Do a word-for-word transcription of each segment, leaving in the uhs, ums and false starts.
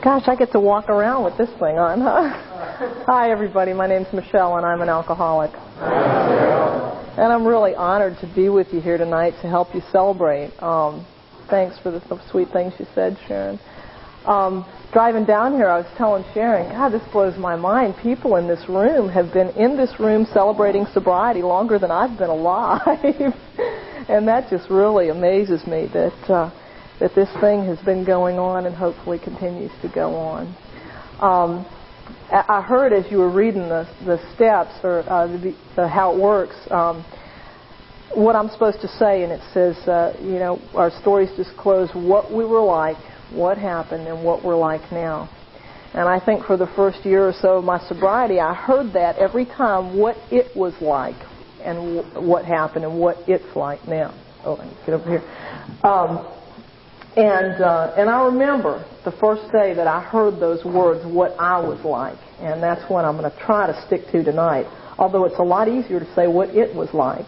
Gosh, I get to walk around with this thing on, huh? Hi, everybody. My name's Michelle, and I'm an alcoholic. And I'm really honored to be with you here tonight to help you celebrate. Um, thanks for the sweet things you said, Sharon. Um, driving down here, I was telling Sharon, God, this blows my mind. People in this room have been in this room celebrating sobriety longer than I've been alive. And that just really amazes me that uh, that this thing has been going on and hopefully continues to go on. Um, I heard as you were reading the, the steps or uh, the, the, how it works, um, what I'm supposed to say, and it says, uh, you know, our stories disclose what we were like, what happened, and what we're like now. And I think for the first year or so of my sobriety, I heard that every time, what it was like and w- what happened and what it's like now. Oh, let me get over here. Um, And uh, and I remember the first day that I heard those words, what I was like. And that's what I'm going to try to stick to tonight. Although it's a lot easier to say what it was like.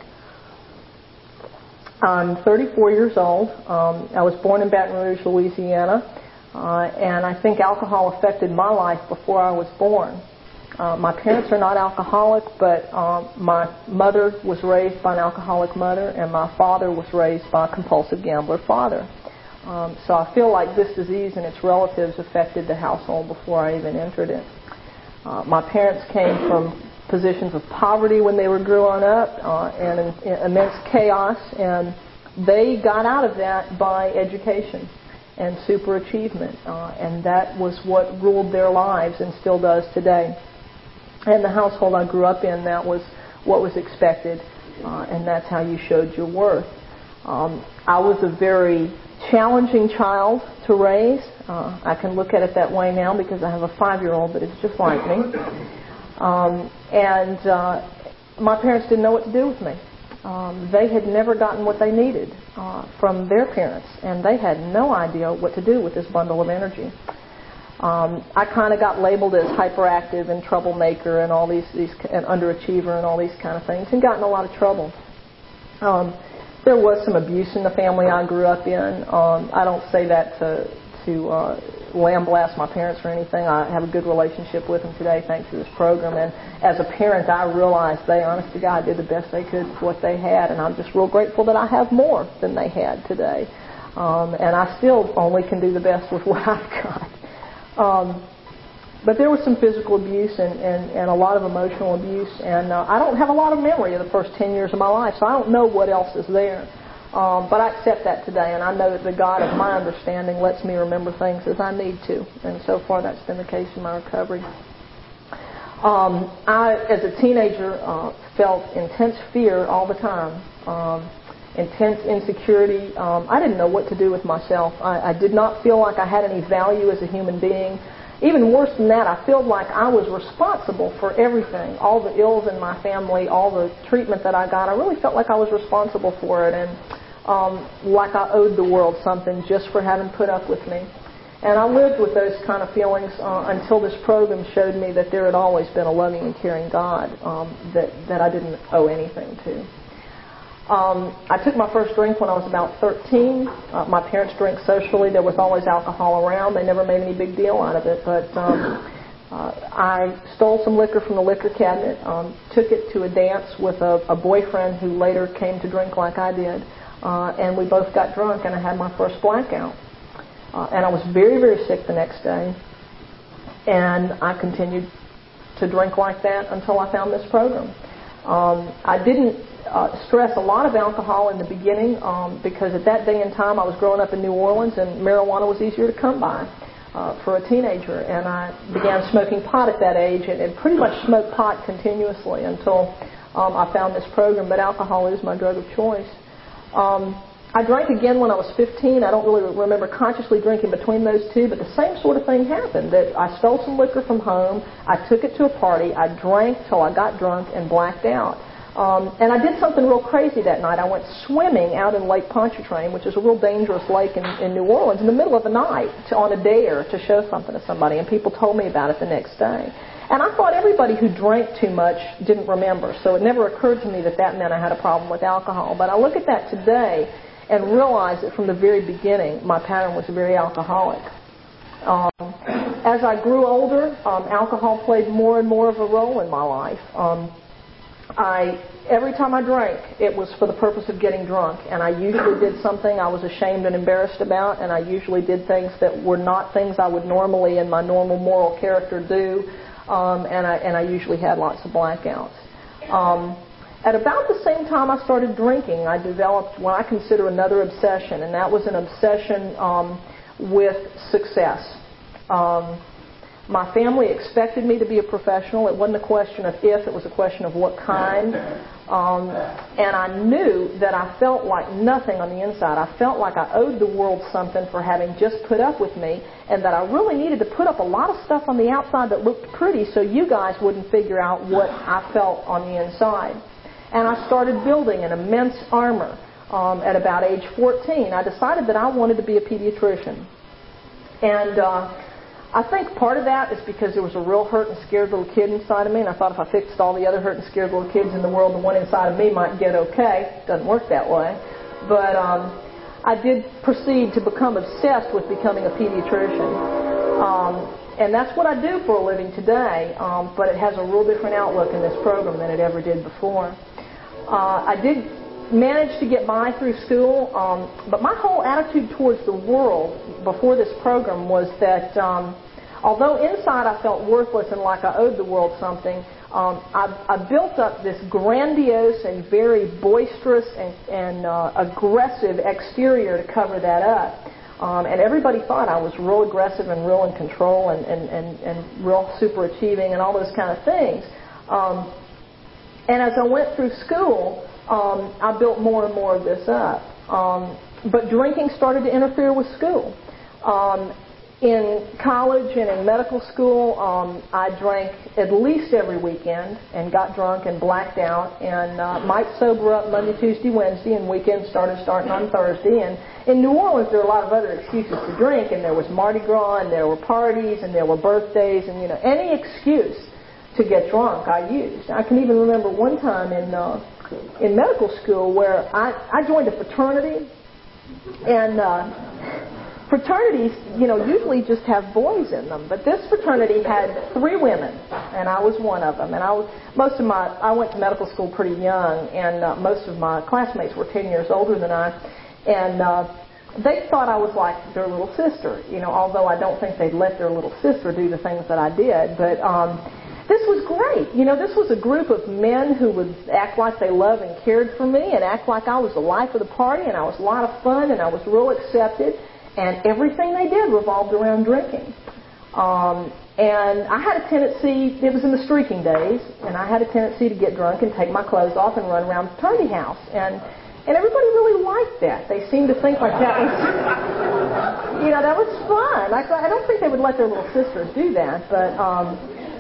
I'm thirty-four years old. Um, I was born in Baton Rouge, Louisiana. Uh, and I think alcohol affected my life before I was born. Uh, my parents are not alcoholic, but um, my mother was raised by an alcoholic mother, and my father was raised by a compulsive gambler father. Um, so I feel like this disease and its relatives affected the household before I even entered it. Uh, my parents came from positions of poverty when they were growing up uh, and in, in immense chaos, and they got out of that by education and super achievement, uh, and that was what ruled their lives and still does today. And the household I grew up in, that was what was expected, uh, and that's how you showed your worth. Um, I was a very challenging child to raise. Uh, I can look at it that way now because I have a five-year-old that is just like me. Um, and uh, my parents didn't know what to do with me. Um, they had never gotten what they needed uh, from their parents, and they had no idea what to do with this bundle of energy. Um, I kind of got labeled as hyperactive and troublemaker and all these, these and underachiever and all these kind of things, and got in a lot of trouble. Um, There was some abuse in the family I grew up in. Um, I don't say that to, to uh, lambaste my parents or anything. I have a good relationship with them today thanks to this program. And as a parent, I realized they, honest to God, did the best they could with what they had. And I'm just real grateful that I have more than they had today. Um, and I still only can do the best with what I've got. Um, But there was some physical abuse and, and, and a lot of emotional abuse, and uh, I don't have a lot of memory of the first ten years of my life, so I don't know what else is there. Um, but I accept that today, and I know that the God of my understanding lets me remember things as I need to, and so far that's been the case in my recovery. Um, I, as a teenager, uh, felt intense fear all the time, um, intense insecurity. Um, I didn't know what to do with myself. I, I did not feel like I had any value as a human being. Even worse than that, I felt like I was responsible for everything, all the ills in my family, all the treatment that I got. I really felt like I was responsible for it, and um, like I owed the world something just for having put up with me. And I lived with those kind of feelings uh, until this program showed me that there had always been a loving and caring God um, that, that I didn't owe anything to. Um, I took my first drink when I was about thirteen. Uh, my parents drank socially. There was always alcohol around. They never made any big deal out of it. But um, uh, I stole some liquor from the liquor cabinet, um, took it to a dance with a, a boyfriend who later came to drink like I did, uh, and we both got drunk, and I had my first blackout. Uh, and I was very, very sick the next day, and I continued to drink like that until I found this program. Um, I didn't uh, stress a lot of alcohol in the beginning um, because at that day and time I was growing up in New Orleans and marijuana was easier to come by uh, for a teenager. And I began smoking pot at that age and, and pretty much smoked pot continuously until um, I found this program. But alcohol is my drug of choice. Um, I drank again when I was fifteen. I don't really remember consciously drinking between those two, but the same sort of thing happened. That I stole some liquor from home, I took it to a party, I drank till I got drunk and blacked out. Um, and I did something real crazy that night. I went swimming out in Lake Pontchartrain, which is a real dangerous lake in, in New Orleans, in the middle of the night to, on a dare to show something to somebody, and people told me about it the next day. And I thought everybody who drank too much didn't remember, so it never occurred to me that that meant I had a problem with alcohol. But I look at that today and realize that from the very beginning, my pattern was very alcoholic. Um, as I grew older, um, alcohol played more and more of a role in my life. Um, I every time I drank, it was for the purpose of getting drunk, and I usually did something I was ashamed and embarrassed about, and I usually did things that were not things I would normally in my normal moral character do, um, and I and I usually had lots of blackouts. Um, at about the same time I started drinking, I developed what I consider another obsession, and that was an obsession um, with success. Um, My family expected me to be a professional. It wasn't a question of if, it was a question of what kind. Um, and I knew that I felt like nothing on the inside. I felt like I owed the world something for having just put up with me, and that I really needed to put up a lot of stuff on the outside that looked pretty so you guys wouldn't figure out what I felt on the inside. And I started building an immense armor. Um, at about age fourteen, I decided that I wanted to be a pediatrician. And uh, I think part of that is because there was a real hurt and scared little kid inside of me, and I thought if I fixed all the other hurt and scared little kids in the world, the one inside of me might get okay. Doesn't work that way. But um, I did proceed to become obsessed with becoming a pediatrician. Um, and that's what I do for a living today, um, but it has a real different outlook in this program than it ever did before. Uh, I did managed to get by through school, um, but my whole attitude towards the world before this program was that um, although inside I felt worthless and like I owed the world something, um, I, I built up this grandiose and very boisterous and, and uh, aggressive exterior to cover that up. Um, and everybody thought I was real aggressive and real in control and, and, and, and real super achieving and all those kind of things. Um, and as I went through school, Um, I built more and more of this up. Um, but drinking started to interfere with school. Um, in college and in medical school, um, I drank at least every weekend and got drunk and blacked out and uh, might sober up Monday, Tuesday, Wednesday, and weekends started starting on Thursday. And in New Orleans, there were a lot of other excuses to drink, and there was Mardi Gras, and there were parties, and there were birthdays, and you know, any excuse to get drunk I used. I can even remember one time in uh, in medical school where I, I joined a fraternity, and uh, fraternities, you know, usually just have boys in them, but this fraternity had three women, and I was one of them. And I was most of my I went to medical school pretty young, and uh, most of my classmates were ten years older than I, and uh, they thought I was like their little sister. You know, although I don't think they'd let their little sister do the things that I did, but. Um, This was great. You know, this was a group of men who would act like they loved and cared for me and act like I was the life of the party, and I was a lot of fun, and I was real accepted, and everything they did revolved around drinking. Um, and I had a tendency, it was in the streaking days, and I had a tendency to get drunk and take my clothes off and run around the fraternity house. And and everybody really liked that. They seemed to think like that was, you know, that was fun. I, I don't think they would let their little sisters do that, but... Um,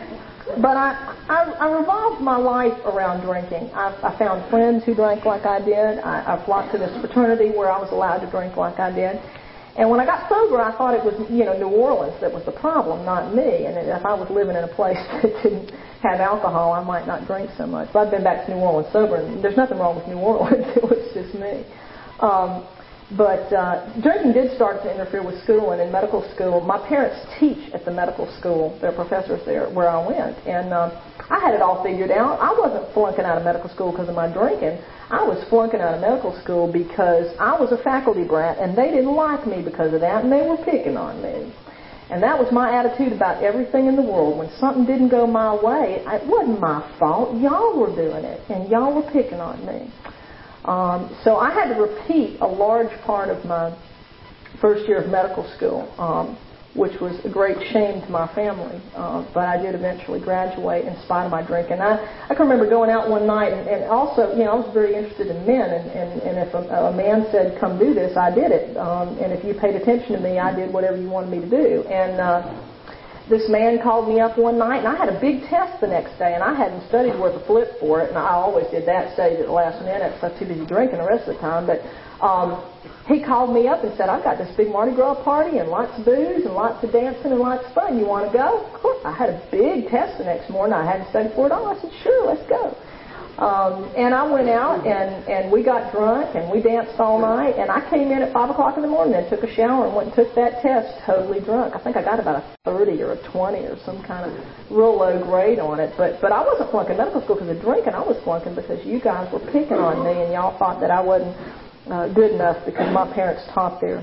But I, I, I revolved my life around drinking. I, I found friends who drank like I did. I, I flocked to this fraternity where I was allowed to drink like I did. And when I got sober, I thought it was, you know, New Orleans that was the problem, not me. And if I was living in a place that didn't have alcohol, I might not drink so much. But I've been back to New Orleans sober, and there's nothing wrong with New Orleans. It was just me. Um, But uh, drinking did start to interfere with school, and in medical school, my parents teach at the medical school. They're professors there where I went, and uh, I had it all figured out. I wasn't flunking out of medical school because of my drinking. I was flunking out of medical school because I was a faculty brat, and they didn't like me because of that, and they were picking on me. And that was my attitude about everything in the world. When something didn't go my way, it wasn't my fault. Y'all were doing it, and y'all were picking on me. Um, so I had to repeat a large part of my first year of medical school, um, which was a great shame to my family. Uh, but I did eventually graduate in spite of my drinking. I, I can remember going out one night, and, and also, you know, I was very interested in men, and, and, and if a, a man said, come do this, I did it. Um, and if you paid attention to me, I did whatever you wanted me to do. And uh, this man called me up one night, and I had a big test the next day, and I hadn't studied worth a flip for it, and I always did that, studied at the last minute, so I was too busy drinking the rest of the time. But um, he called me up and said, I've got this big Mardi Gras party and lots of booze and lots of dancing and lots of fun. You want to go? Of course, I had a big test the next morning. I hadn't studied for it all. I said, sure, let's go. Um, and I went out and, and we got drunk and we danced all night. And I came in at five o'clock in the morning and took a shower and went and took that test totally drunk. I think I got about a thirty or a twenty or some kind of real low grade on it. But but I wasn't flunking medical school because of drinking. I was flunking because you guys were picking on me and y'all thought that I wasn't uh, good enough because my parents taught there.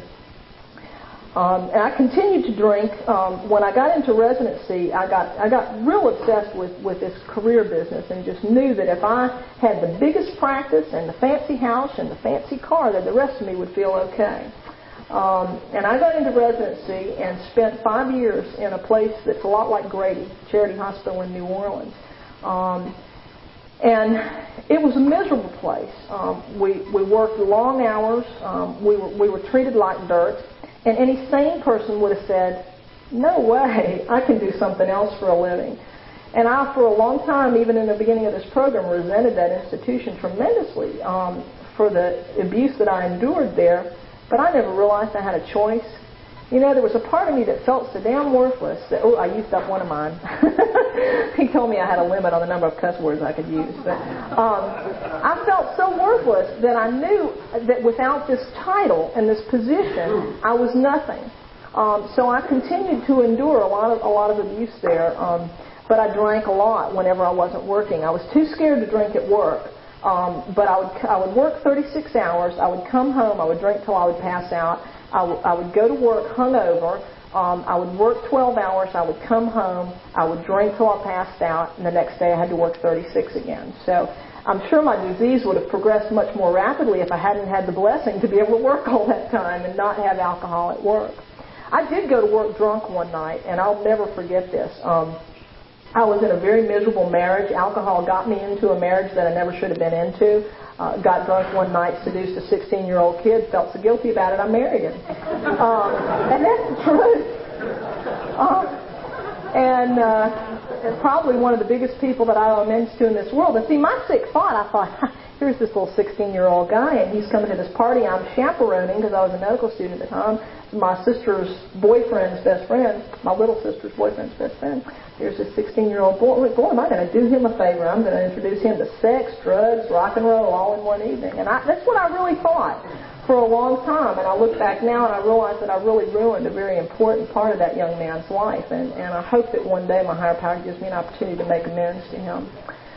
Um, and I continued to drink. Um, when I got into residency, I got I got real obsessed with, with this career business and just knew that if I had the biggest practice and the fancy house and the fancy car, that the rest of me would feel okay. Um, and I got into residency and spent five years in a place that's a lot like Grady, Charity Hospital in New Orleans. Um, and it was a miserable place. Um, we, we worked long hours. Um, we were, we were treated like dirt. And any sane person would have said, no way, I can do something else for a living. And I, for a long time, even in the beginning of this program, resented that institution tremendously um, for the abuse that I endured there. But I never realized I had a choice. You know, there was a part of me that felt so damn worthless that, oh, I used up one of mine. He told me I had a limit on the number of cuss words I could use. But um, I felt so worthless that I knew that without this title and this position, I was nothing. Um, so I continued to endure a lot of a lot of abuse there. Um, but I drank a lot whenever I wasn't working. I was too scared to drink at work. Um, but I would I would work thirty-six hours. I would come home. I would drink till I would pass out. I, w- I would go to work hungover. Um, I would work twelve hours. I would come home. I would drink till I passed out, and the next day I had to work thirty-six again. So I'm sure my disease would have progressed much more rapidly if I hadn't had the blessing to be able to work all that time and not have alcohol at work. I did go to work drunk one night, and I'll never forget this. Um, I was in a very miserable marriage. Alcohol got me into a marriage that I never should have been into. Uh, got drunk one night, seduced a sixteen-year-old kid, felt so guilty about it, I married him. Um, and that's the truth. Uh, and uh, probably one of the biggest people that I owe amends to in this world. And see, my sick thought, I thought, here's this little sixteen-year-old guy, and he's coming to this party I'm chaperoning because I was a medical student at the time. My sister's boyfriend's best friend, my little sister's boyfriend's best friend. Here's this sixteen-year-old boy. Boy, am I going to do him a favor. I'm going to introduce him to sex, drugs, rock and roll all in one evening. And I, that's what I really thought for a long time. And I look back now and I realize that I really ruined a very important part of that young man's life. And, and I hope that one day my higher power gives me an opportunity to make amends to him.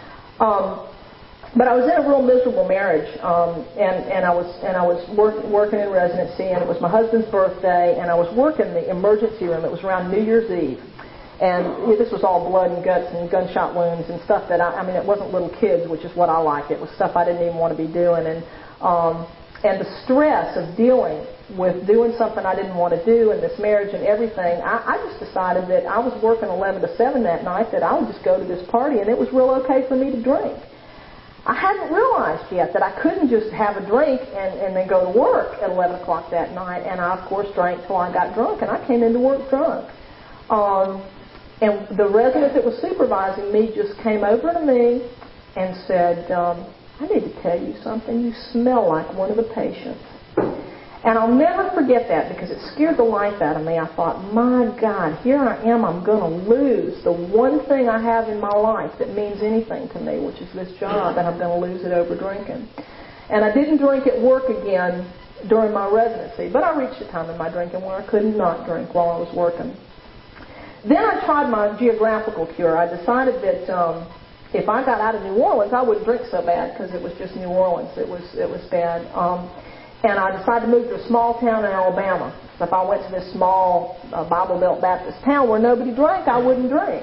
Um, But I was in a real miserable marriage, um, and, and I was and I was work, working in residency, and it was my husband's birthday, and I was working the emergency room. It was around New Year's Eve, and this was all blood and guts and gunshot wounds and stuff that I, I mean, it wasn't little kids, which is what I like. It was stuff I didn't even want to be doing, and um, and the stress of dealing with doing something I didn't want to do in this marriage and everything. I, I just decided that I was working eleven to seven that night, that I would just go to this party, and it was real okay for me to drink. I hadn't realized yet that I couldn't just have a drink and, and then go to work at eleven o'clock that night. And I, of course, drank till I got drunk, and I came into work drunk. Um, and the resident that was supervising me just came over to me and said, um, I need to tell you something. You smell like one of the patients. And I'll never forget that because it scared the life out of me. I thought, my God, here I am. I'm going to lose the one thing I have in my life that means anything to me, which is this job, and I'm going to lose it over drinking. And I didn't drink at work again during my residency, but I reached a time in my drinking where I could not drink while I was working. Then I tried my geographical cure. I decided that um, if I got out of New Orleans, I wouldn't drink so bad because it was just New Orleans. It was it was bad. Um, And I decided to move to a small town in Alabama. So if I went to this small uh, Bible Belt Baptist town where nobody drank, I wouldn't drink.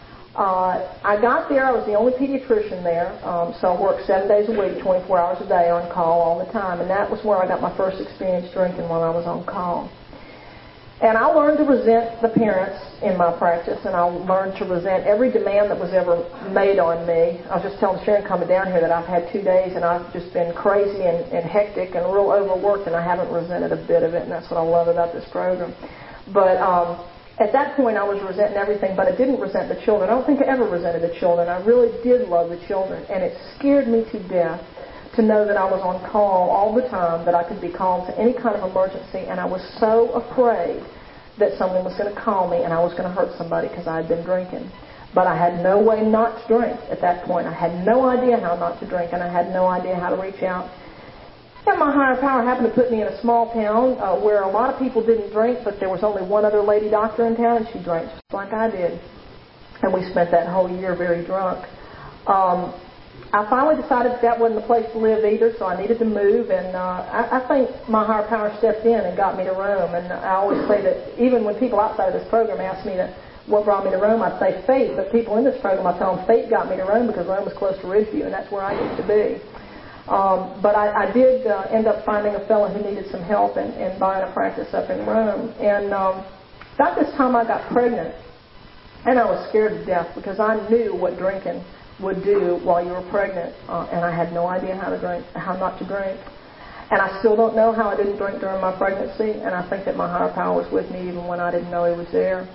Uh, I got there. I was the only pediatrician there. Um, so I worked seven days a week, twenty-four hours a day on call all the time. And that was where I got my first experience drinking while I was on call. And I learned to resent the parents in my practice, and I learned to resent every demand that was ever made on me. I was just telling Sharon coming down here that I've had two days, and I've just been crazy and, and hectic and real overworked, and I haven't resented a bit of it, and that's what I love about this program. But um, at that point, I was resenting everything, but I didn't resent the children. I don't think I ever resented the children. I really did love the children, and it scared me to death to know that I was on call all the time, that I could be called to any kind of emergency, and I was so afraid that someone was going to call me and I was going to hurt somebody because I had been drinking. But I had no way not to drink at that point. I had no idea how not to drink, and I had no idea how to reach out. And my higher power happened to put me in a small town uh, where a lot of people didn't drink, but there was only one other lady doctor in town, and she drank just like I did. And we spent that whole year very drunk. Um, I finally decided that, that wasn't the place to live either, so I needed to move, and uh, I, I think my higher power stepped in and got me to Rome. And I always say that even when people outside of this program ask me to, what brought me to Rome, I'd say fate, but people in this program, I tell them fate got me to Rome because Rome was close to Ridgeview, and that's where I used to be. Um, but I, I did uh, end up finding a fellow who needed some help and, and buying a practice up in Rome. And um, about this time I got pregnant, and I was scared to death because I knew what drinking would do while you were pregnant, uh, and I had no idea how to drink, how not to drink. And I still don't know how I didn't drink during my pregnancy, and I think that my higher power was with me even when I didn't know he was there.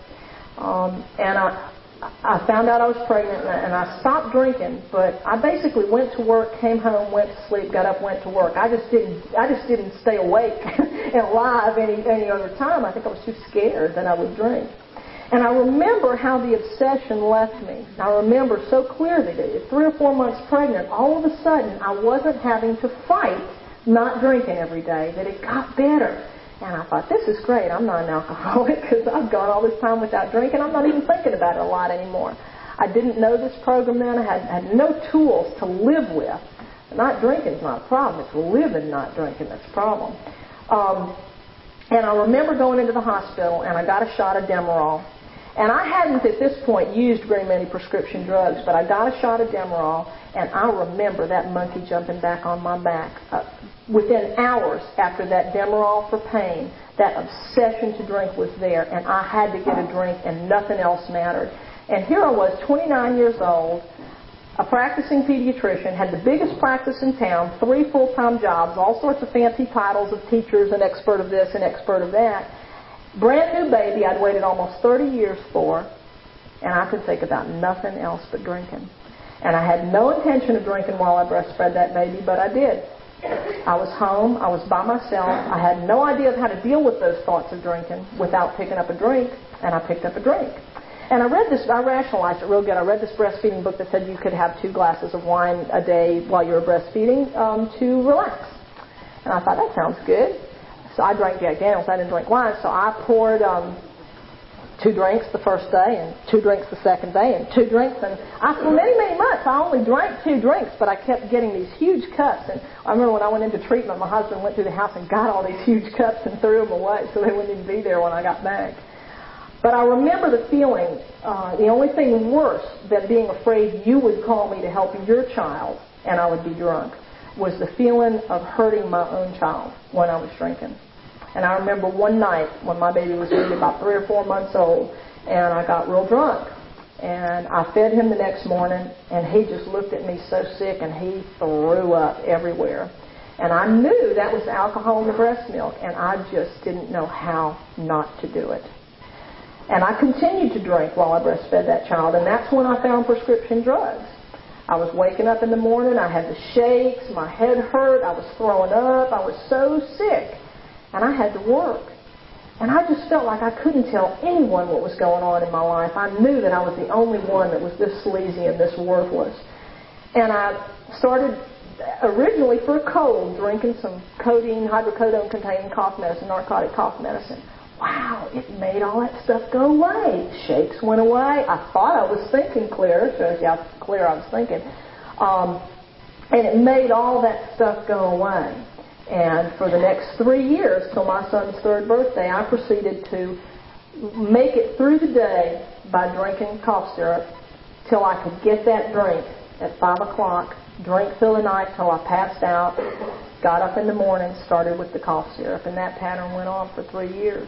Um, and I, I found out I was pregnant, and I stopped drinking, but I basically went to work, came home, went to sleep, got up, went to work. I just didn't, I just didn't stay awake and alive any, any other time. I think I was too scared that I would drink. And I remember how the obsession left me. I remember so clearly that at three or four months pregnant, all of a sudden I wasn't having to fight not drinking every day, that it got better. And I thought, this is great. I'm not an alcoholic because I've gone all this time without drinking. I'm not even thinking about it a lot anymore. I didn't know this program then. I had, had no tools to live with. Not drinking is not a problem. It's living not drinking that's a problem. Um, and I remember going into the hospital, and I got a shot of Demerol. And I hadn't at this point used very many prescription drugs, but I got a shot of Demerol, and I remember that monkey jumping back on my back. Uh, within hours after that Demerol for pain, that obsession to drink was there, and I had to get a drink, and nothing else mattered. And here I was, twenty-nine years old, a practicing pediatrician, had the biggest practice in town, three full-time jobs, all sorts of fancy titles of teachers and expert of this and expert of that. Brand new baby I'd waited almost thirty years for, and I could think about nothing else but drinking. And I had no intention of drinking while I breastfed that baby, but I did. I was home, I was by myself, I had no idea of how to deal with those thoughts of drinking without picking up a drink, and I picked up a drink. And I read this, I rationalized it real good. I read this breastfeeding book that said you could have two glasses of wine a day while you were breastfeeding um, to relax. And I thought, that sounds good. So I drank Jack Daniels. I didn't drink wine. So I poured um, two drinks the first day and two drinks the second day and two drinks. And I, for many, many months, I only drank two drinks, but I kept getting these huge cups. And I remember when I went into treatment, my husband went through the house and got all these huge cups and threw them away so they wouldn't even be there when I got back. But I remember the feeling, uh, the only thing worse than being afraid you would call me to help your child and I would be drunk was the feeling of hurting my own child when I was drinking. And I remember one night when my baby was maybe about three or four months old, and I got real drunk. And I fed him the next morning, and he just looked at me so sick, and he threw up everywhere. And I knew that was alcohol in the breast milk, and I just didn't know how not to do it. And I continued to drink while I breastfed that child, and that's when I found prescription drugs. I was waking up in the morning, I had the shakes, my head hurt, I was throwing up, I was so sick, and I had to work. And I just felt like I couldn't tell anyone what was going on in my life. I knew that I was the only one that was this sleazy and this worthless. And I started originally for a cold drinking some codeine, hydrocodone-containing cough medicine, narcotic cough medicine. Wow, it made all that stuff go away. Shakes went away. I thought I was thinking clear. It shows you how clear I was thinking. Um, and it made all that stuff go away. And for the next three years, till my son's third birthday, I proceeded to make it through the day by drinking cough syrup till I could get that drink at five o'clock, drink through the night till I passed out, got up in the morning, started with the cough syrup. And that pattern went on for three years.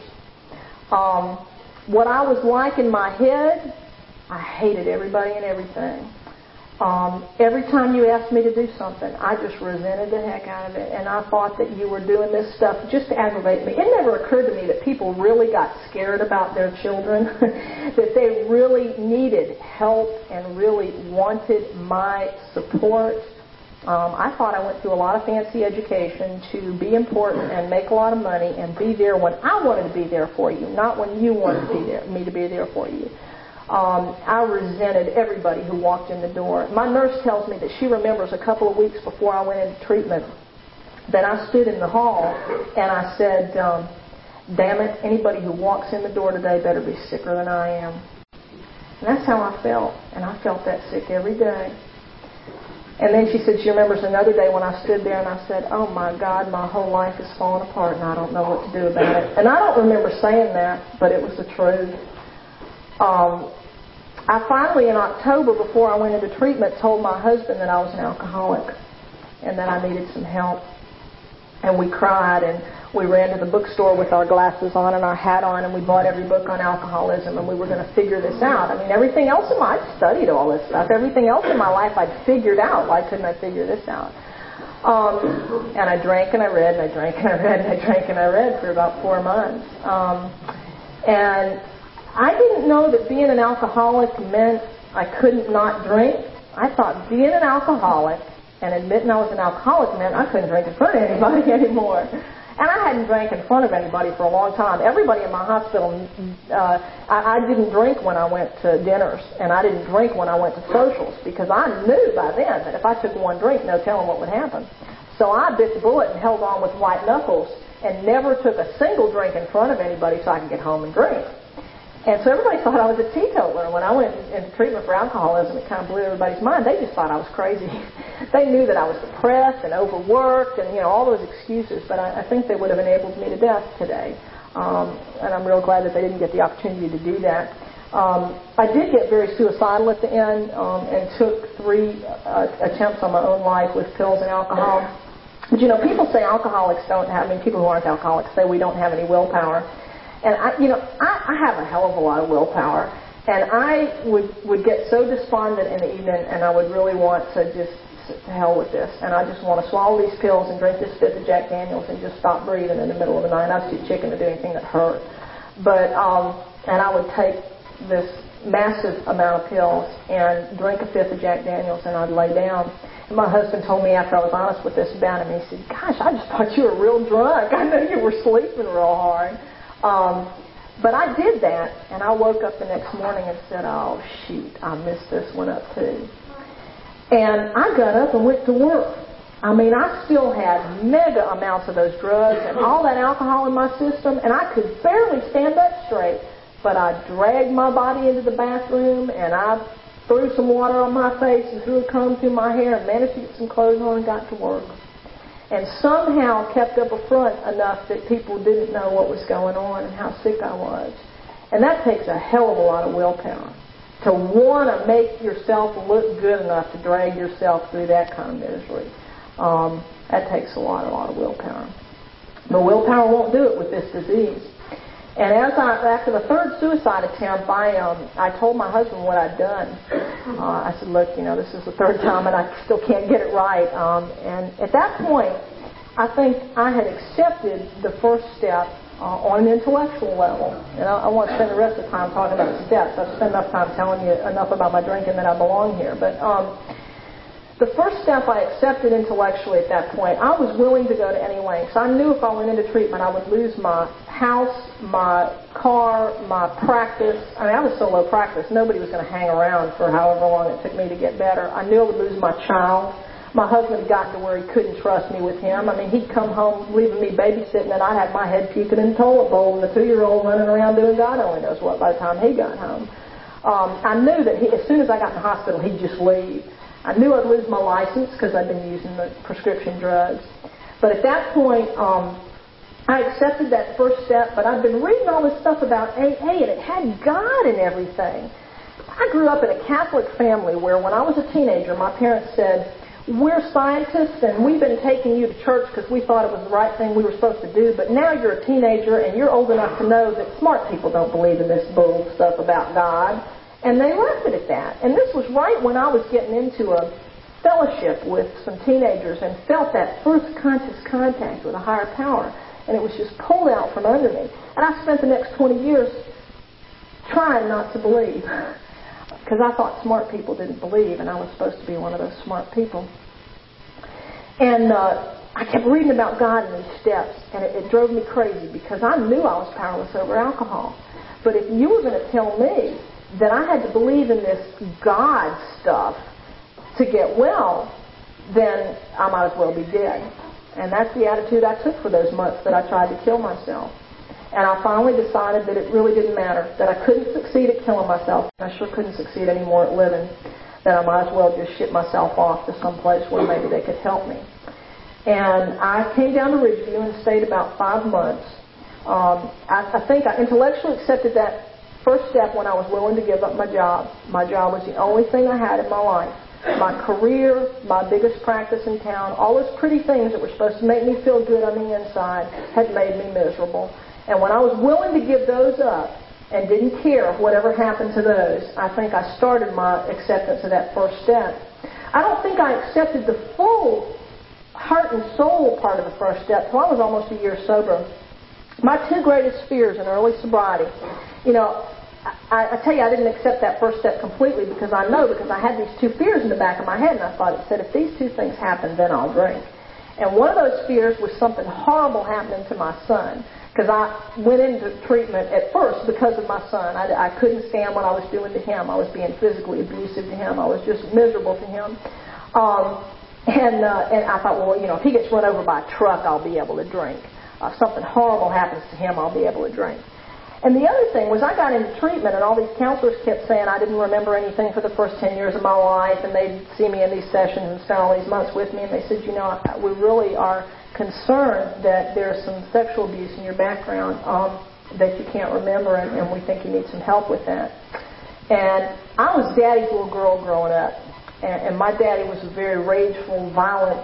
Um, what I was like in my head, I hated everybody and everything. Um, every time you asked me to do something, I just resented the heck out of it. And I thought that you were doing this stuff just to aggravate me. It never occurred to me that people really got scared about their children, that they really needed help and really wanted my support. Um, I thought I went through a lot of fancy education to be important and make a lot of money and be there when I wanted to be there for you, not when you wanted to be there, me to be there for you. Um, I resented everybody who walked in the door. My nurse tells me that she remembers a couple of weeks before I went into treatment that I stood in the hall and I said, um, damn it, anybody who walks in the door today better be sicker than I am. And that's how I felt. And I felt that sick every day. And then she said she remembers another day when I stood there and I said, oh my God, my whole life is falling apart and I don't know what to do about it. And I don't remember saying that, but it was the truth. Um, I finally, in October, before I went into treatment, told my husband that I was an alcoholic and that I needed some help. And we cried, and we ran to the bookstore with our glasses on and our hat on, and we bought every book on alcoholism, and we were going to figure this out. I mean, everything else in my, I'd studied all this stuff. Everything else in my life I'd figured out. Why couldn't I figure this out? Um, and I drank and I read, and I drank and I read, and I drank and I read for about four months. Um, and I didn't know that being an alcoholic meant I couldn't not drink. I thought being an alcoholic and admitting I was an alcoholic meant I couldn't drink in front of anybody anymore. And I hadn't drank in front of anybody for a long time. Everybody in my hospital, uh, I, I didn't drink when I went to dinners, and I didn't drink when I went to socials, because I knew by then that if I took one drink, no telling what would happen. So I bit the bullet and held on with white knuckles and never took a single drink in front of anybody so I could get home and drink. And so everybody thought I was a teetotaler. When I went into treatment for alcoholism, it kind of blew everybody's mind. They just thought I was crazy. They knew that I was depressed and overworked and, you know, all those excuses. But I, I think they would have enabled me to death today. Um, and I'm real glad that they didn't get the opportunity to do that. Um, I did get very suicidal at the end um, and took three uh, attempts on my own life with pills and alcohol. But, you know, people say alcoholics don't have, I mean, people who aren't alcoholics say we don't have any willpower. And, I, you know, I, I have a hell of a lot of willpower. And I would, would get so despondent in the evening, and I would really want to just, to hell with this. And I just want to swallow these pills and drink this fifth of Jack Daniels and just stop breathing in the middle of the night. I was too chicken to do anything that hurt. But, um, and I would take this massive amount of pills and drink a fifth of Jack Daniels, and I'd lay down. And my husband told me after I was honest with this about him, he said, gosh, I just thought you were real drunk. I know you were sleeping real hard. Um, but I did that, and I woke up the next morning and said, oh, shoot, I missed this one up too. And I got up and went to work. I mean, I still had mega amounts of those drugs and all that alcohol in my system, and I could barely stand up straight. But I dragged my body into the bathroom, and I threw some water on my face and threw a comb through my hair and managed to get some clothes on and got to work. And somehow kept up a front enough that people didn't know what was going on and how sick I was. And that takes a hell of a lot of willpower. To want to make yourself look good enough to drag yourself through that kind of misery. Um, that takes a lot, a lot of willpower. But willpower won't do it with this disease. And as I, after the third suicide attempt, I um, I told my husband what I'd done. Uh, I said, look, you know, this is the third time and I still can't get it right. Um, and at that point, I think I had accepted the first step uh, on an intellectual level. And I, I won't spend the rest of the time talking about the steps. I've spent enough time telling you enough about my drinking that I belong here. But um, the first step I accepted intellectually at that point, I was willing to go to any lengths. I knew if I went into treatment, I would lose my house, my car, my practice. I mean, I was so low practice, nobody was going to hang around for however long it took me to get better. I knew I would lose my child. My husband had gotten to where he couldn't trust me with him. I mean, he'd come home leaving me babysitting, and I'd have my head puking in the toilet bowl, and the two-year-old running around doing God only knows what by the time he got home. Um, I knew that he, as soon as I got in the hospital, he'd just leave. I knew I'd lose my license because I'd been using the prescription drugs. But at that point, um, I accepted that first step, but I've been reading all this stuff about A A, and it had God and everything. I grew up in a Catholic family where when I was a teenager, my parents said, we're scientists and we've been taking you to church because we thought it was the right thing we were supposed to do, but now you're a teenager and you're old enough to know that smart people don't believe in this bull stuff about God. And they left it at that. And this was right when I was getting into a fellowship with some teenagers and felt that first conscious contact with a higher power. And it was just pulled out from under me. And I spent the next twenty years trying not to believe. Because I thought smart people didn't believe, and I was supposed to be one of those smart people. And uh, I kept reading about God in these steps, and it, it drove me crazy because I knew I was powerless over alcohol. But if you were going to tell me that I had to believe in this God stuff to get well, then I might as well be dead. And that's the attitude I took for those months that I tried to kill myself. And I finally decided that it really didn't matter, that I couldn't succeed at killing myself. I sure couldn't succeed anymore at living. That I might as well just ship myself off to some place where maybe they could help me. And I came down to Ridgeview and stayed about five months. Um, I, I think I intellectually accepted that first step when I was willing to give up my job. My job was the only thing I had in my life. My career, my biggest practice in town, all those pretty things that were supposed to make me feel good on the inside had made me miserable. And when I was willing to give those up and didn't care whatever happened to those, I think I started my acceptance of that first step. I don't think I accepted the full heart and soul part of the first step until I was almost a year sober. My two greatest fears in early sobriety, you know, I, I tell you, I didn't accept that first step completely because I know, because I had these two fears in the back of my head, and I thought, it said, if these two things happen, then I'll drink. And one of those fears was something horrible happening to my son, because I went into treatment at first because of my son. I, I couldn't stand what I was doing to him. I was being physically abusive to him. I was just miserable to him. Um, and, uh, and I thought, well, you know, if he gets run over by a truck, I'll be able to drink. Uh, something horrible happens to him, I'll be able to drink. And the other thing was I got into treatment, and all these counselors kept saying I didn't remember anything for the first ten years of my life, and they'd see me in these sessions and spend all these months with me, and they said, you know, we really are concerned that there's some sexual abuse in your background um, that you can't remember, and, and we think you need some help with that. And I was Daddy's little girl growing up, and, and my daddy was a very rageful, violent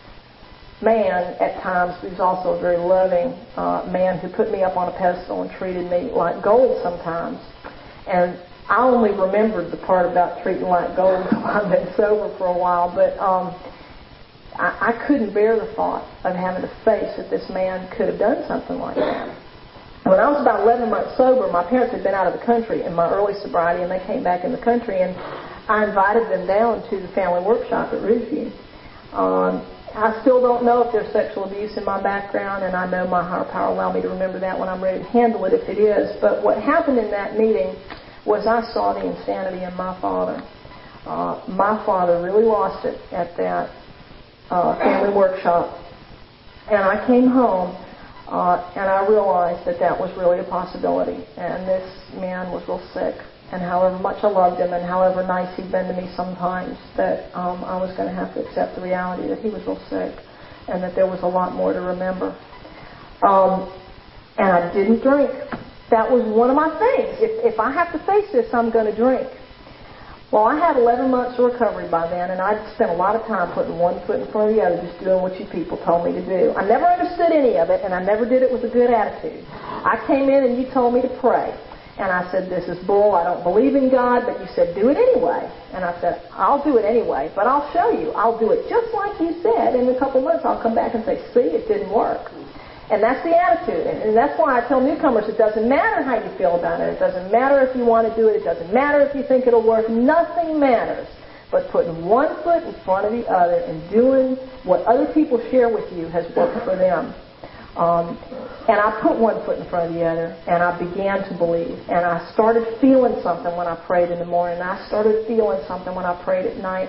man at times, but he was also a very loving uh, man who put me up on a pedestal and treated me like gold sometimes. And I only remembered the part about treating like gold until I've been sober for a while, but um, I, I couldn't bear the thought of having to face that this man could have done something like that. When I was about eleven months sober, my parents had been out of the country in my early sobriety, and they came back in the country, and I invited them down to the family workshop at Ridgeview. Um, I still don't know if there's sexual abuse in my background, and I know my higher power will allow me to remember that when I'm ready to handle it if it is. But what happened in that meeting was I saw the insanity in my father. Uh, my father really lost it at that uh, family workshop. And I came home, uh, and I realized that that was really a possibility. And this man was real sick. And however much I loved him and however nice he'd been to me sometimes, that um, I was going to have to accept the reality that he was real sick and that there was a lot more to remember. Um, and I didn't drink. That was one of my things. If, if I have to face this, I'm going to drink. Well, I had eleven months of recovery by then, and I'd spent a lot of time putting one foot in front of the other, just doing what you people told me to do. I never understood any of it, and I never did it with a good attitude. I came in and you told me to pray. And I said, this is bull. I don't believe in God, but you said, do it anyway. And I said, I'll do it anyway, but I'll show you. I'll do it just like you said. In a couple of months, I'll come back and say, see, it didn't work. And that's the attitude. And that's why I tell newcomers, it doesn't matter how you feel about it. It doesn't matter if you want to do it. It doesn't matter if you think it'll work. Nothing matters but putting one foot in front of the other and doing what other people share with you has worked for them. Um, and I put one foot in front of the other, and I began to believe. And I started feeling something when I prayed in the morning. And I started feeling something when I prayed at night.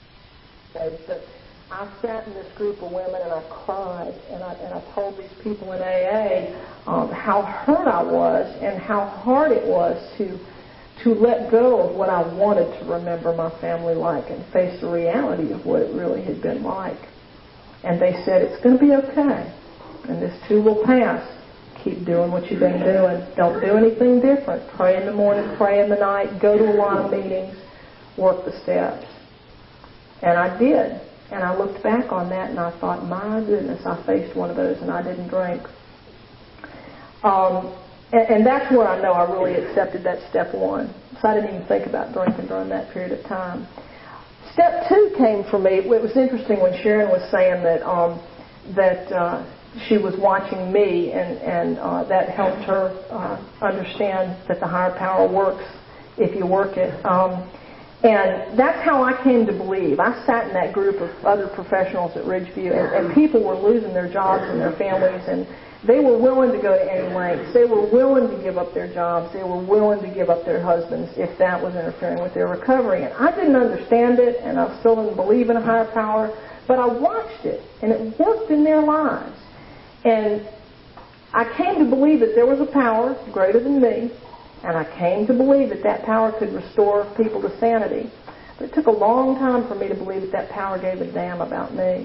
I sat in this group of women, and I cried. And I, and I told these people in A A um, how hurt I was and how hard it was to to let go of what I wanted to remember my family like and face the reality of what it really had been like. And they said, it's going to be okay. And this too will pass. Keep doing what you've been doing. Don't do anything different. Pray in the morning, pray in the night, go to a lot of meetings, work the steps. And I did. And I looked back on that and I thought, my goodness, I faced one of those and I didn't drink. Um, and, and that's where I know I really accepted that step one. So I didn't even think about drinking during that period of time. Step two came for me. It was interesting when Sharon was saying that um, that uh, she was watching me, and, and uh, that helped her uh, understand that the higher power works if you work it. Um, and that's how I came to believe. I sat in that group of other professionals at Ridgeview, and, and people were losing their jobs and their families, and They were willing to go to any lengths. They were willing to give up their jobs. They were willing to give up their husbands if that was interfering with their recovery. And I didn't understand it, and I still didn't believe in a higher power, but I watched it, and it worked in their lives. And I came to believe that there was a power greater than me, and I came to believe that that power could restore people to sanity. But it took a long time for me to believe that that power gave a damn about me.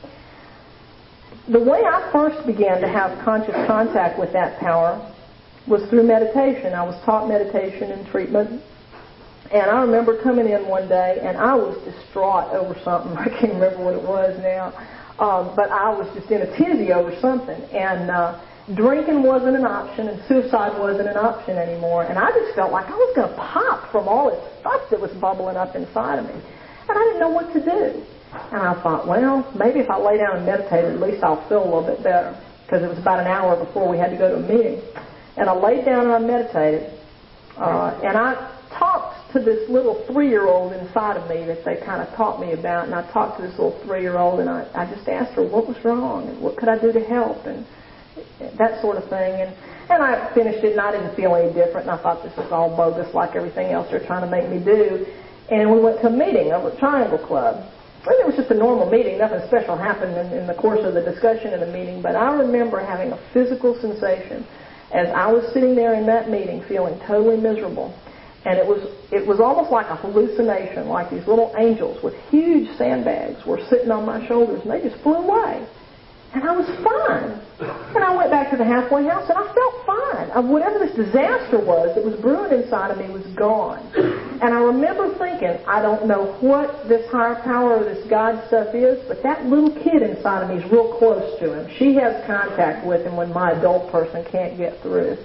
The way I first began to have conscious contact with that power was through meditation. I was taught meditation and treatment. And I remember coming in one day, and I was distraught over something. I can't remember what it was now. Um, but I was just in a tizzy over something. And uh, drinking wasn't an option, and suicide wasn't an option anymore. And I just felt like I was going to pop from all this stuff that was bubbling up inside of me. And I didn't know what to do. And I thought, well, maybe if I lay down and meditate, at least I'll feel a little bit better. Because it was about an hour before we had to go to a meeting. And I laid down and I meditated. Uh, and I talked to this little three-year-old inside of me that they kind of taught me about. And I talked to this little three-year-old, and I, I just asked her what was wrong and what could I do to help and that sort of thing. And, and I finished it, and I didn't feel any different. And I thought, this is all bogus like everything else they're trying to make me do. And we went to a meeting over at Triangle Club. Well, it was just a normal meeting. Nothing special happened in, in the course of the discussion in the meeting. But I remember having a physical sensation as I was sitting there in that meeting feeling totally miserable. And it was it was almost like a hallucination, like these little angels with huge sandbags were sitting on my shoulders, and they just flew away. And I was fine. And I went back to the halfway house, and I felt fine. Uh, whatever this disaster was that was brewing inside of me was gone. And I remember thinking, I don't know what this higher power or this God stuff is, but that little kid inside of me is real close to him. She has contact with him when my adult person can't get through.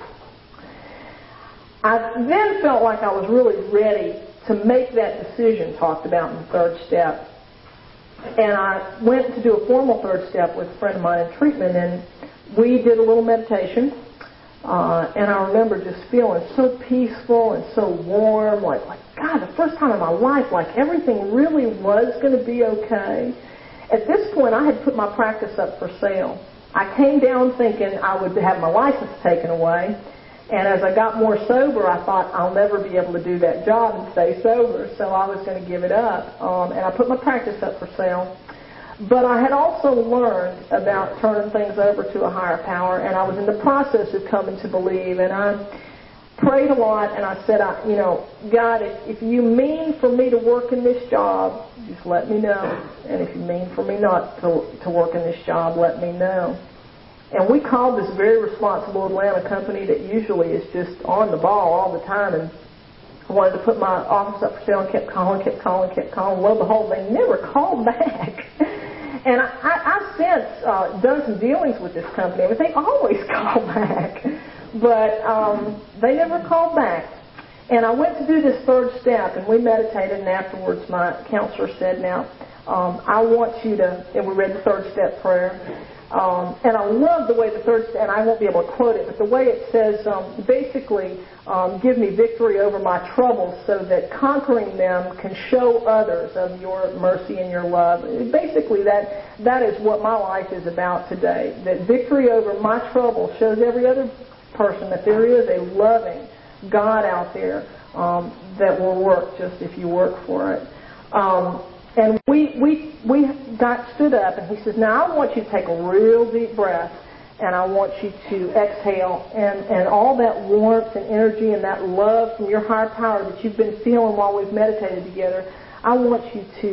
I then felt like I was really ready to make that decision talked about in the third step. And I went to do a formal third step with a friend of mine in treatment, and we did a little meditation. Uh, and I remember just feeling so peaceful and so warm, like, like, God, the first time in my life, like everything really was going to be okay. At this point, I had put my practice up for sale. I came down thinking I would have my license taken away. And as I got more sober, I thought I'll never be able to do that job and stay sober, so I was going to give it up. Um, and I put my practice up for sale. But I had also learned about turning things over to a higher power, and I was in the process of coming to believe. And I prayed a lot, and I said, I, you know, God, if, if you mean for me to work in this job, just let me know. And if you mean for me not to, to work in this job, let me know. And we called this very responsible Atlanta company that usually is just on the ball all the time, and I wanted to put my office up for sale and kept calling, kept calling, kept calling. Lo and behold, they never called back. And I, I, I've since uh, done some dealings with this company, but they always call back. But um, they never called back. And I went to do this third step, and we meditated, and afterwards my counselor said, now, um, I want you to, and we read the third step prayer. Um, and I love the way the third, and I won't be able to quote it, but the way it says, um, basically, um, give me victory over my troubles so that conquering them can show others of your mercy and your love. Basically, that that is what my life is about today, that victory over my troubles shows every other person that there is a loving God out there um, that will work just if you work for it. Um, And we, we, we got stood up, and he says, now I want you to take a real deep breath, and I want you to exhale, and, and all that warmth and energy and that love from your higher power that you've been feeling while we've meditated together, I want you to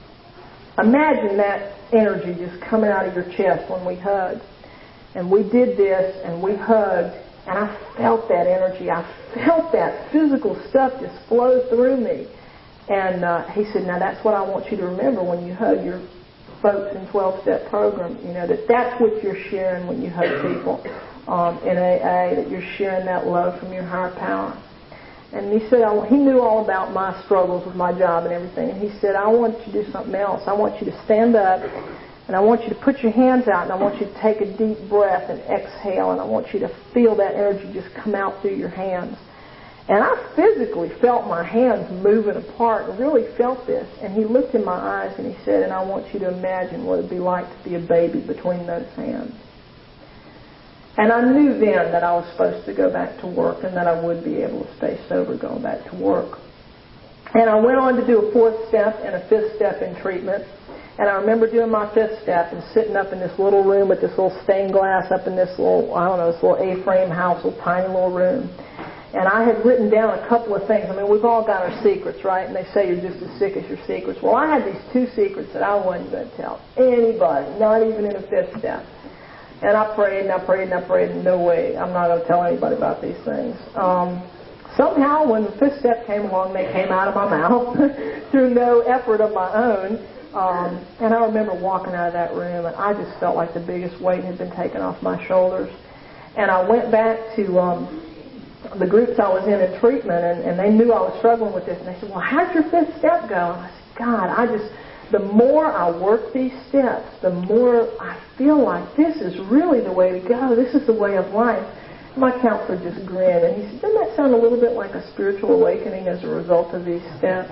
imagine that energy just coming out of your chest when we hugged. And we did this, and we hugged, and I felt that energy. I felt that physical stuff just flow through me. And uh, he said, now that's what I want you to remember when you hug your folks in twelve-step program, you know, that that's what you're sharing when you hug people um, in A A, that you're sharing that love from your higher power. And he said, I, he knew all about my struggles with my job and everything. And he said, I want you to do something else. I want you to stand up, and I want you to put your hands out, and I want you to take a deep breath and exhale, and I want you to feel that energy just come out through your hands. And I physically felt my hands moving apart and really felt this. And he looked in my eyes and he said, and I want you to imagine what it would be like to be a baby between those hands. And I knew then that I was supposed to go back to work and that I would be able to stay sober going back to work. And I went on to do a fourth step and a fifth step in treatment. And I remember doing my fifth step and sitting up in this little room with this little stained glass up in this little, I don't know, this little A-frame house, little tiny little room. And I had written down a couple of things. I mean, we've all got our secrets, right? And they say you're just as sick as your secrets. Well, I had these two secrets that I wasn't going to tell anybody, not even in a fifth step. And I prayed and I prayed and I prayed, and no way, I'm not going to tell anybody about these things. Um, somehow, when the fifth step came along, they came out of my mouth through no effort of my own. Um, and I remember walking out of that room, and I just felt like the biggest weight had been taken off my shoulders. And I went back to um, the groups I was in in treatment, and, and they knew I was struggling with this. And they said, well, how'd your fifth step go? And I said, God, I just... the more I work these steps, the more I feel like this is really the way to go. This is the way of life. My counselor just grinned, and he said, doesn't that sound a little bit like a spiritual awakening as a result of these steps?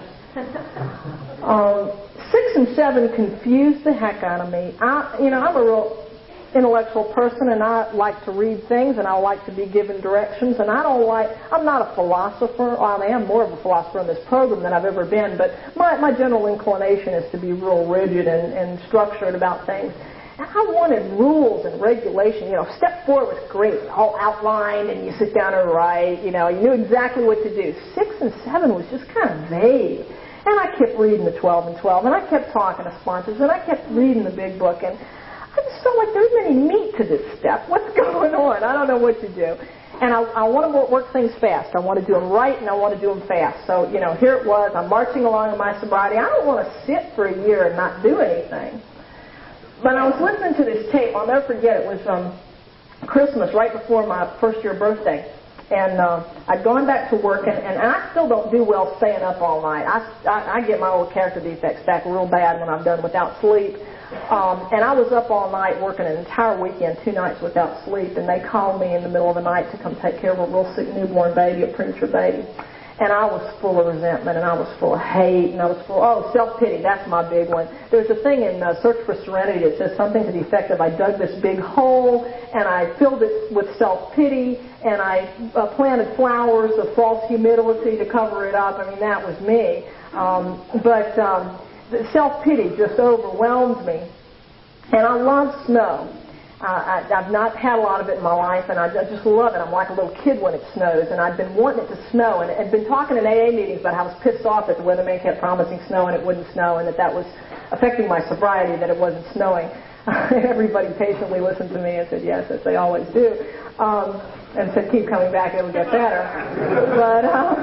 um, six and seven confused the heck out of me. I, you know, I'm a real intellectual person, and I like to read things, and I like to be given directions, and I don't like, I'm not a philosopher. Well, I am more of a philosopher in this program than I've ever been, but my, my general inclination is to be real rigid and, and structured about things. And I wanted rules and regulation. You know, step four was great, all outlined, and you sit down and write, you know, you knew exactly what to do. Six and seven was just kind of vague. And I kept reading the twelve and twelve, and I kept talking to sponsors, and I kept reading the big book, and I just felt like there's any meat to this step. What's going on? I don't know what to do. And I, I want to work things fast. I want to do them right, and I want to do them fast. So, you know, here it was. I'm marching along in my sobriety. I don't want to sit for a year and not do anything. But I was listening to this tape. I'll never forget. It was um, Christmas, right before my first year birthday. And uh, I'd gone back to work, and, and I still don't do well staying up all night. I, I, I get my old character defects back real bad when I'm done without sleep. Um, and I was up all night working an entire weekend, two nights without sleep, and they called me in the middle of the night to come take care of a real sick newborn baby, a premature baby. And I was full of resentment, and I was full of hate, and I was full, oh, self-pity, that's my big one. There's a thing in uh, Search for Serenity that says something to the effect of, I dug this big hole, and I filled it with self-pity, and I uh, planted flowers of false humility to cover it up. I mean, that was me. Um, but um, the self-pity just overwhelmed me. And I love snow. Uh, I, I've not had a lot of it in my life, and I, I just love it. I'm like a little kid when it snows, and I've been wanting it to snow, and I've been talking in A A meetings about how I was pissed off that the weatherman kept promising snow and it wouldn't snow, and that that was affecting my sobriety, that it wasn't snowing. Everybody patiently listened to me and said, yes, as they always do, um, and said, keep coming back, it'll get better. But, uh,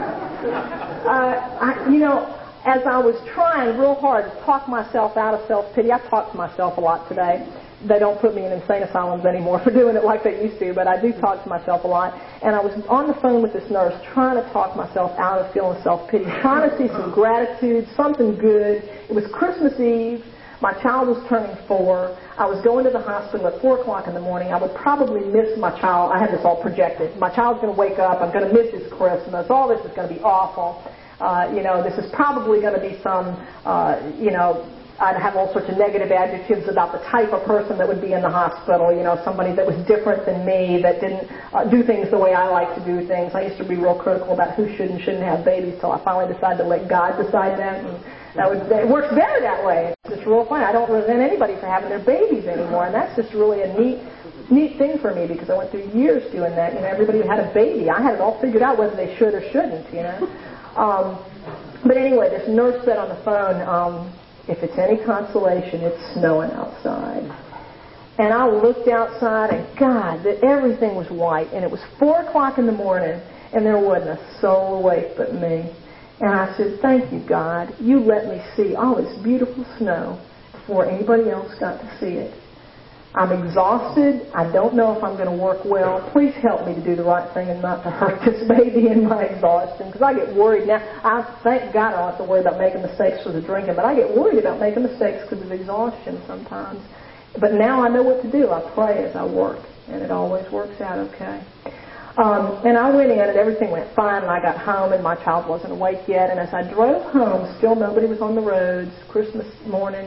uh, I, you know, as I was trying real hard to talk myself out of self-pity, I talk to myself a lot today. They don't put me in insane asylums anymore for doing it like they used to, but I do talk to myself a lot. And I was on the phone with this nurse trying to talk myself out of feeling self-pity, trying to see some gratitude, something good. It was Christmas Eve. My child was turning four. I was going to the hospital at four o'clock in the morning. I would probably miss my child. I had this all projected. My child's going to wake up. I'm going to miss his Christmas. All this is going to be awful. Uh, you know, this is probably going to be some, uh, you know, I'd have all sorts of negative adjectives about the type of person that would be in the hospital, you know, somebody that was different than me, that didn't uh, do things the way I like to do things. I used to be real critical about who should and shouldn't have babies till I finally decided to let God decide that. And that was, it works better that way. It's just real fun. I don't resent anybody for having their babies anymore, and that's just really a neat neat thing for me because I went through years doing that. You know, everybody who had a baby, I had it all figured out whether they should or shouldn't, you know. Um, but anyway, this nurse said on the phone, um, if it's any consolation, it's snowing outside. And I looked outside, and God, that everything was white. And it was four o'clock in the morning, and there wasn't a soul awake but me. And I said, thank you, God. You let me see all this beautiful snow before anybody else got to see it. I'm exhausted. I don't know if I'm going to work well. Please help me to do the right thing and not to hurt this baby in my exhaustion, because I get worried now. I thank God I don't have to worry about making mistakes for the drinking, but I get worried about making mistakes because of exhaustion sometimes. But now I know what to do. I pray as I work, and it always works out okay. Um, and I went in, and everything went fine, and I got home, and my child wasn't awake yet. And as I drove home, still nobody was on the roads, Christmas morning,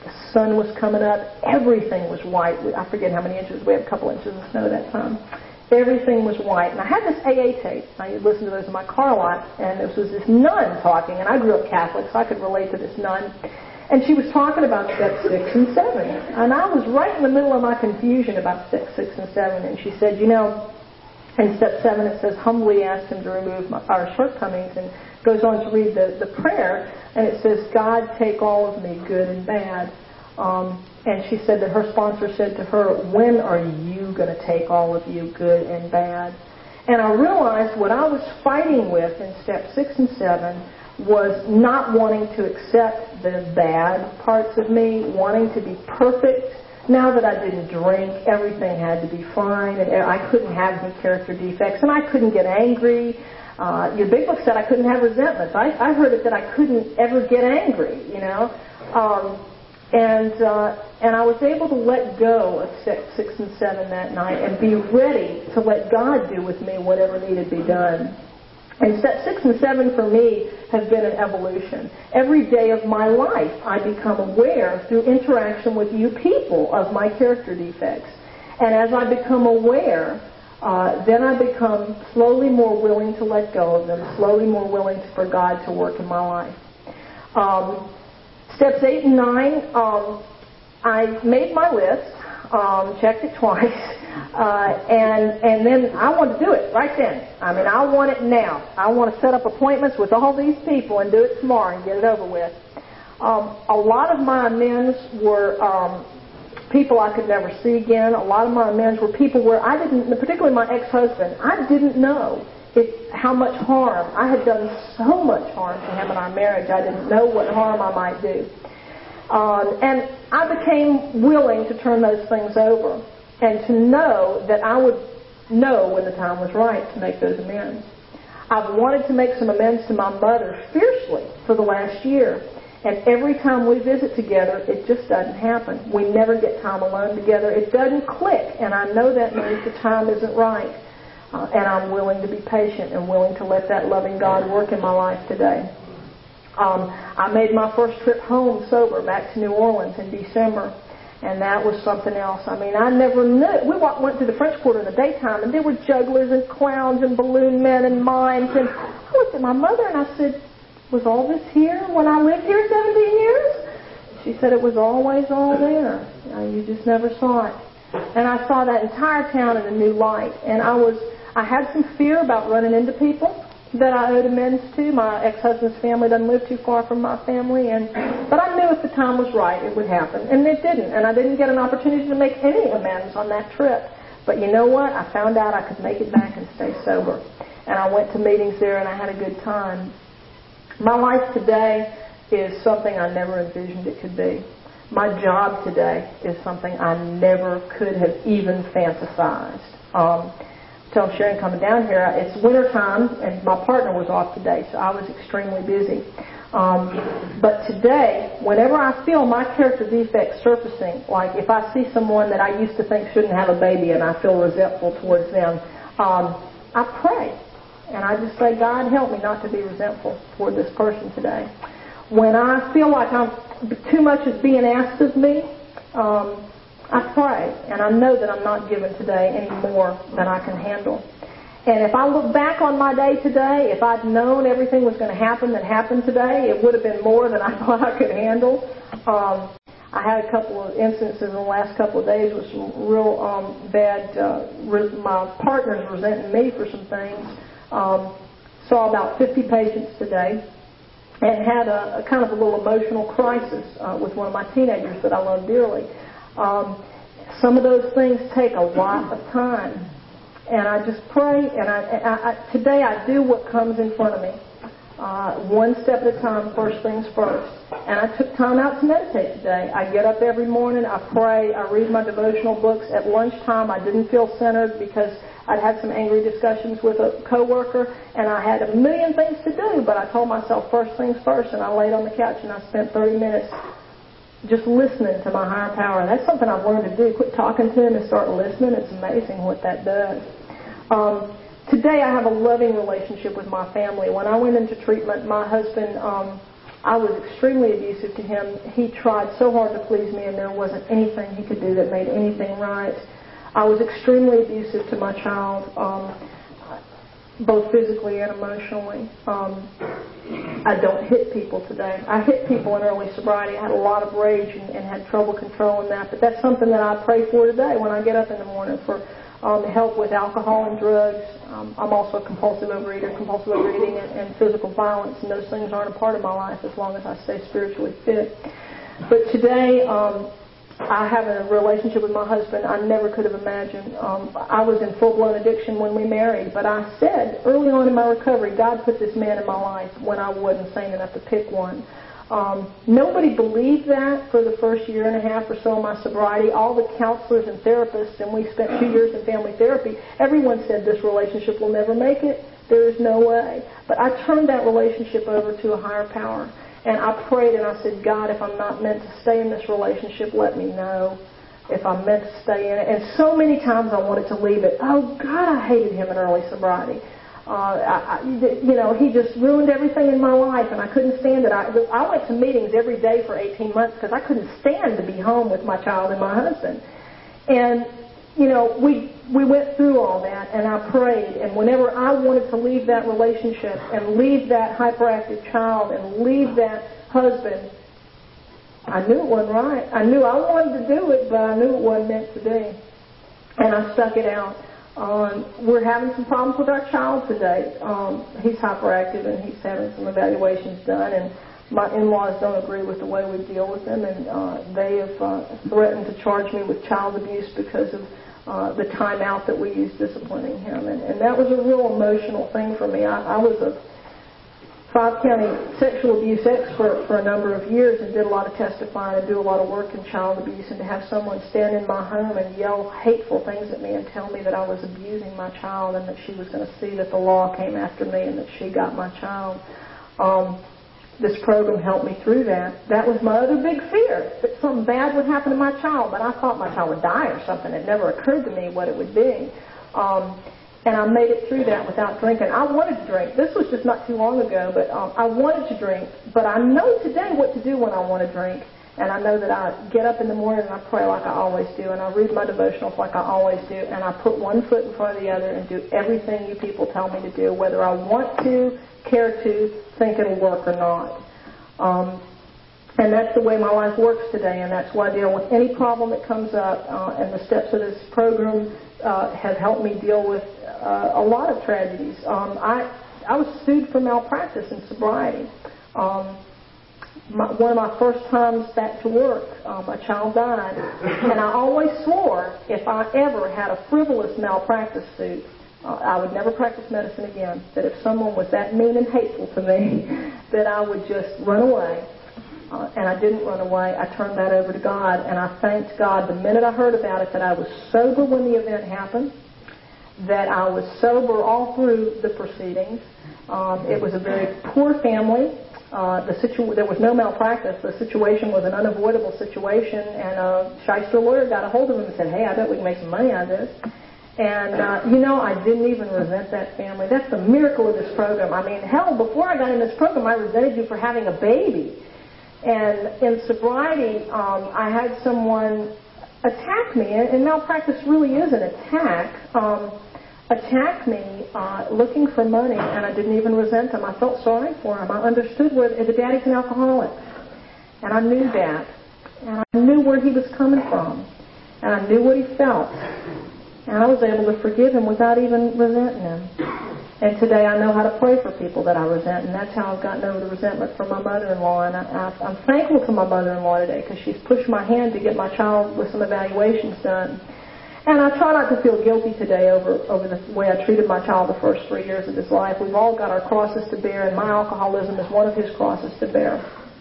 The sun was coming up. Everything was white. I forget how many inches. We had a couple inches of snow that time. Everything was white. And I had this A A tape. I listened to those in my car a lot. And there was this nun talking. And I grew up Catholic, so I could relate to this nun. And she was talking about step six and seven. And I was right in the middle of my confusion about step six and seven. And she said, you know, in step seven it says, humbly ask him to remove my, our shortcomings. And goes on to read the, the prayer. And it says, God, take all of me, good and bad. Um, and she said that her sponsor said to her, when are you going to take all of you, good and bad? And I realized what I was fighting with in step six and seven was not wanting to accept the bad parts of me, wanting to be perfect. Now that I didn't drink, everything had to be fine, and I couldn't have any character defects, and I couldn't get angry. Uh, your big book said I couldn't have resentments. I, I heard it that I couldn't ever get angry, you know. Um, and uh, and I was able to let go of six, six and seven that night and be ready to let God do with me whatever needed to be done. And step six and seven for me has been an evolution. Every day of my life I become aware through interaction with you people of my character defects. And as I become aware, uh, then I become slowly more willing to let go of them, slowly more willing for God to work in my life. Um, steps eight and nine, um, I made my list, um, checked it twice. Uh, and and then I want to do it right then. I mean, I want it now. I want to set up appointments with all these people and do it tomorrow and get it over with. Um, a lot of my amends were um, people I could never see again. A lot of my amends were people where I didn't, particularly my ex-husband, I didn't know if, how much harm. I had done so much harm to him in our marriage. I didn't know what harm I might do. Um, and I became willing to turn those things over, and to know that I would know when the time was right to make those amends. I've wanted to make some amends to my mother fiercely for the last year. And every time we visit together, it just doesn't happen. We never get time alone together. It doesn't click. And I know that means the time isn't right. Uh, and I'm willing to be patient and willing to let that loving God work in my life today. Um, I made my first trip home sober back to New Orleans in December. And that was something else. I mean, I never knew. We went to the French Quarter in the daytime, and there were jugglers and clowns and balloon men and mimes. And I looked at my mother, and I said, was all this here when I lived here seventeen years? She said it was always all there. You know, you just never saw it. And I saw that entire town in a new light. And I was, I had some fear about running into people that I owed amends to. My ex-husband's family doesn't live too far from my family, and but I knew if the time was right it would happen, and it didn't, and I didn't get an opportunity to make any amends on that trip. But you know what? I found out I could make it back and stay sober, and I went to meetings there and I had a good time. My life today is something I never envisioned it could be. My job today is something I never could have even fantasized. Um, Tell Sharon coming down here, it's winter time, and my partner was off today, so I was extremely busy. Um, but today, whenever I feel my character defects surfacing, like if I see someone that I used to think shouldn't have a baby and I feel resentful towards them, um, I pray. And I just say, God, help me not to be resentful toward this person today. When I feel like I'm too much is being asked of me, um, I pray, and I know that I'm not given today any more than I can handle. And if I look back on my day today, if I'd known everything was going to happen that happened today, it would have been more than I thought I could handle. Um, I had a couple of instances in the last couple of days with some real um, bad, uh, re- my partner's resenting me for some things. Um, saw about fifty patients today and had a, a kind of a little emotional crisis uh, with one of my teenagers that I love dearly. Um, some of those things take a lot of time, and I just pray. And I, I, I today I do what comes in front of me, uh, one step at a time, first things first. And I took time out to meditate today. I get up every morning, I pray, I read my devotional books. At lunchtime, I didn't feel centered because I'd had some angry discussions with a coworker, and I had a million things to do. But I told myself first things first, and I laid on the couch and I spent thirty minutes. Just listening to my higher power. That's something I've learned to do. Quit talking to him and start listening. It's amazing what that does. Um, today I have a loving relationship with my family. When I went into treatment, my husband, um, I was extremely abusive to him. He tried so hard to please me, and there wasn't anything he could do that made anything right. I was extremely abusive to my child, um, both physically and emotionally. Um, I don't hit people today. I hit people in early sobriety. I had a lot of rage and, and had trouble controlling that. But that's something that I pray for today when I get up in the morning, for um, help with alcohol and drugs. Um, I'm also a compulsive overeater, compulsive overeating and, and physical violence, and those things aren't a part of my life as long as I stay spiritually fit. But today, um, I have a relationship with my husband I never could have imagined. Um, I was in full-blown addiction when we married, but I said early on in my recovery, God put this man in my life when I wasn't sane enough to pick one. Um, nobody believed that for the first year and a half or so of my sobriety. All the counselors and therapists, and we spent two years in family therapy, everyone said this relationship will never make it. There is no way. But I turned that relationship over to a higher power. And I prayed and I said, God, if I'm not meant to stay in this relationship, let me know. If I'm meant to stay in it. And so many times I wanted to leave it. Oh, God, I hated him in early sobriety. Uh, I, I, you know, he just ruined everything in my life, and I couldn't stand it. I, I went to meetings every day for eighteen months because I couldn't stand to be home with my child and my husband. And, you know, we we went through all that, and I prayed. And whenever I wanted to leave that relationship and leave that hyperactive child and leave that husband, I knew it wasn't right. I knew I wanted to do it, but I knew it wasn't meant to be. And I stuck it out. Um, we're having some problems with our child today. Um, he's hyperactive, and he's having some evaluations done, and my in-laws don't agree with the way we deal with him, and uh, they have uh, threatened to charge me with child abuse because of uh, the time out that we use disciplining him. And, and that was a real emotional thing for me. I, I was a five-county sexual abuse expert for a number of years and did a lot of testifying and do a lot of work in child abuse, and to have someone stand in my home and yell hateful things at me and tell me that I was abusing my child and that she was going to see that the law came after me and that she got my child. Um, this program helped me through that. That was my other big fear, that something bad would happen to my child, but I thought my child would die or something. It never occurred to me what it would be. Um, And I made it through that without drinking. I wanted to drink. This was just not too long ago, but um, I wanted to drink. But I know today what to do when I want to drink. And I know that I get up in the morning and I pray like I always do. And I read my devotionals like I always do. And I put one foot in front of the other and do everything you people tell me to do, whether I want to, care to, think it'll work or not. Um, and that's the way my life works today. And that's why I deal with any problem that comes up. Uh, and the steps of this program uh, have helped me deal with Uh, a lot of tragedies. Um, I I was sued for malpractice and sobriety. Um, my, one of my first times back to work, uh, my child died, and I always swore if I ever had a frivolous malpractice suit, uh, I would never practice medicine again. That if someone was that mean and hateful to me, that I would just run away. Uh, and I didn't run away. I turned that over to God, and I thanked God the minute I heard about it that I was sober when the event happened, that I was sober all through the proceedings. Um, it was a very poor family. Uh, the situ- there was no malpractice. The situation was an unavoidable situation, and a shyster lawyer got a hold of him and said, hey, I bet we can make some money out of this. And, uh, you know, I didn't even resent that family. That's the miracle of this program. I mean, hell, before I got in this program, I resented you for having a baby. And in sobriety, um, I had someone attack me, and malpractice really is an attack. Um, attack me uh, looking for money, and I didn't even resent him. I felt sorry for him. I understood where the daddy's an alcoholic, and I knew that, and I knew where he was coming from, and I knew what he felt, and I was able to forgive him without even resenting him. And today I know how to pray for people that I resent, and that's how I've gotten over the resentment from my mother-in-law. And I, I, I'm thankful to my mother-in-law today because she's pushed my hand to get my child with some evaluations done. And I try not to feel guilty today over, over the way I treated my child the first three years of his life. We've all got our crosses to bear, and my alcoholism is one of his crosses to bear.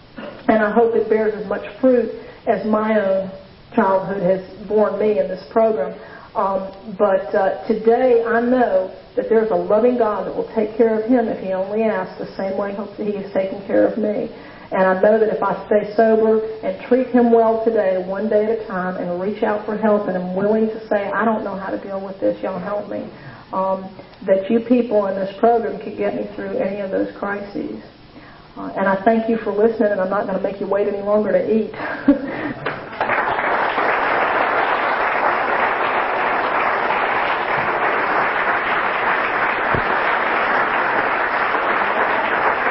And I hope it bears as much fruit as my own childhood has borne me in this program. Um, but uh, today I know that there's a loving God that will take care of him if he only asks, the same way he has taken care of me. And I know that if I stay sober and treat him well today, one day at a time, and reach out for help, and I'm willing to say, I don't know how to deal with this, y'all help me, um, that you people in this program can get me through any of those crises. Uh, and I thank you for listening, and I'm not going to make you wait any longer to eat.